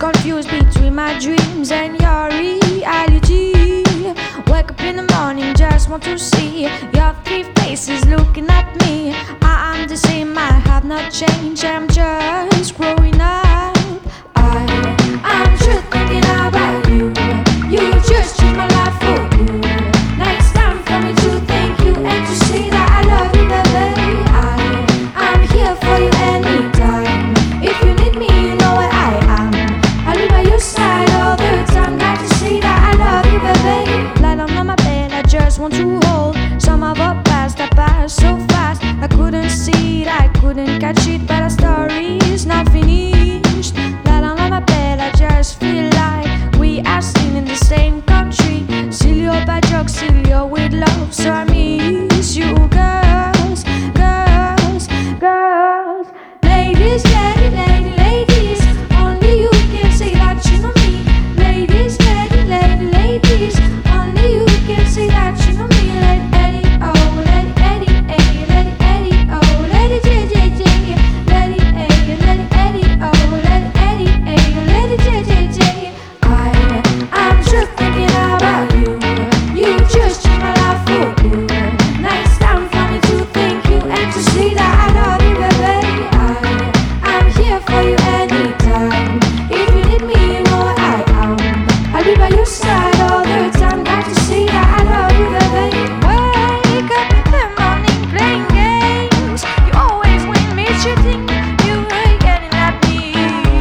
confused between my dreams and your reality. Wake up in the morning, just want to see your three faces looking at me. I am the same, I have not changed, I'm just growing up. I'm just thinking about you. You just changed my life for good. Now it's time for me to thank you and to say that I love you, baby. I'm here for you anytime. If you need me, you know where I am. I'll be by your side all the time. Got to say that I love you, baby. Lie down on my bed, I just want to hold some of our past. I passed so fast, I couldn't see it, I couldn't catch it, but our story is not finished. Lie down on my bed, I just feel like we are singing in the same country. Silly or bad jokes, silly or with love. So I miss you, girls, girls, girls. Ladies, ladies, only you can say that you know me. Ladies, ladies, only you can say that you know me. Let it, oh, let it, let it, oh, let it, let it, oh, let it, I'm just thinking about you. You just changed my life for good. Now it's time for me to thank you and to say that I love you, baby. I'm here for you anytime. If you need me, you know where I am. I'll be by your side all the time. Got to say that I love you, baby. Wake up in the morning playing games. You always win me cheating. You ain't getting at me.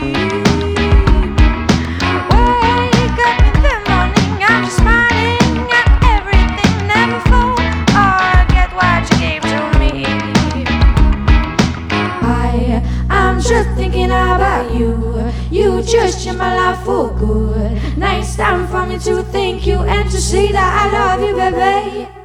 Wake up in the morning, I'm just smiling at everything. Never fall or get what you gave to me. I'm just thinking about you. You just changed my life for good. Now it's time for me to thank you and to say that I love you, baby.